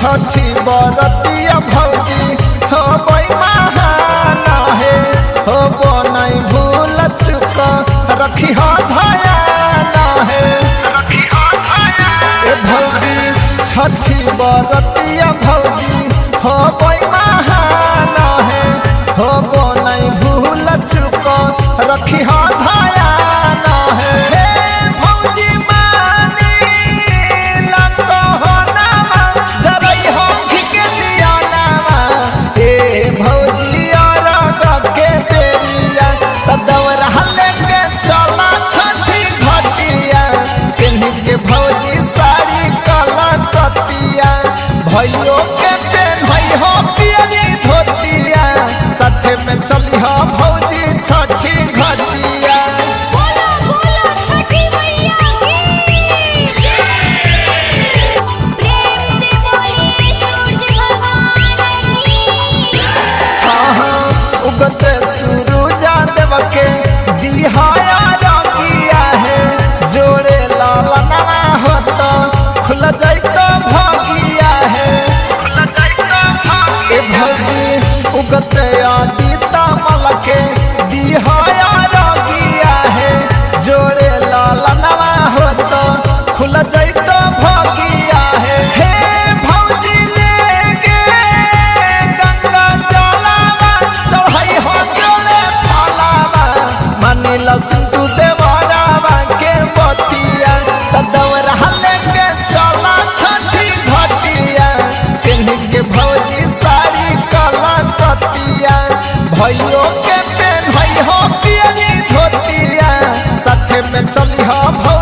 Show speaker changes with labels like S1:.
S1: छठी बरतिया भौजी हो बई महान है हो बनई भूल चुक रखी हो ध्यान है ए भौजी छठी बरतिया भौजी हो बई महान है हो बनई भूल चुक रखी हो ध्यान है भौजी मानी लंगो हो नामा जरई हो घिके दिया नामा ए भौजी और रखे बेरिया तदवरा लेके चला छठी घटिया केन्ही के भौजी साड़ी कला कतिया भइयो के पेन भई हो पियरी धोतिया साथे में चली हो भौजी छठी घटिया।
S2: बोलो बोलो छठी मैया की जय। प्रेम से बोलिए सूरज भगवान की।
S1: हाँ उगते सूरज देव के दिहाया रंगिया है जोड़े लाला ना हो तो खुल जाई तो भागिया है ए भौजी उगते आदिता मल के दिहाया रंगिया है जोड़े लाला ना हो तो खुल जाई तो भागिया है हे भौजी लेके गंगा जलावा चढ़ाई हो जोड़े फलावा मानिला सिंधु देवरावा के बतिया तदवरा लेके चला छठी घटिया केन्ही के भौजी साड़ी कला कतिया भइयो के पेन भई हो पियरी धोतिया साथे में चली हो